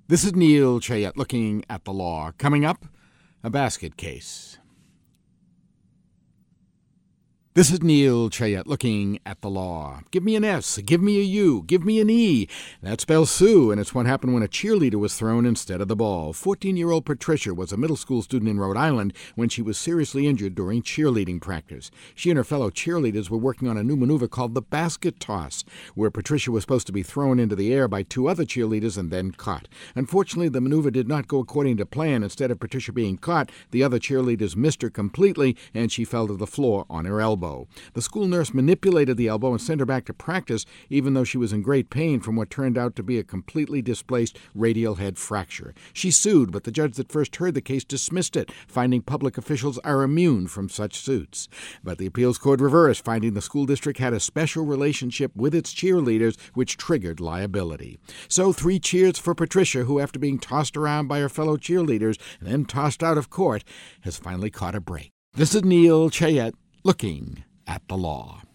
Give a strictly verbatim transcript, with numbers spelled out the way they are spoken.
This is Neil Chayette looking at the law. Coming up, a basket case. This is Neil Chayette looking at the law. Give me an S, give me a U, give me an E. That spells Sue, and it's what happened when a cheerleader was thrown instead of the ball. fourteen-year-old Patricia was a middle school student in Rhode Island when she was seriously injured during cheerleading practice. She and her fellow cheerleaders were working on a new maneuver called the basket toss, where Patricia was supposed to be thrown into the air by two other cheerleaders and then caught. Unfortunately, the maneuver did not go according to plan. Instead of Patricia being caught, the other cheerleaders missed her completely, and she fell to the floor on her elbow. The school nurse manipulated the elbow and sent her back to practice, even though she was in great pain from what turned out to be a completely displaced radial head fracture. She sued, but the judge that first heard the case dismissed it, finding public officials are immune from such suits. But the appeals court reversed, finding the school district had a special relationship with its cheerleaders, which triggered liability. So three cheers for Patricia, who, after being tossed around by her fellow cheerleaders and then tossed out of court, has finally caught a break. This is Neil Chayette looking at the law.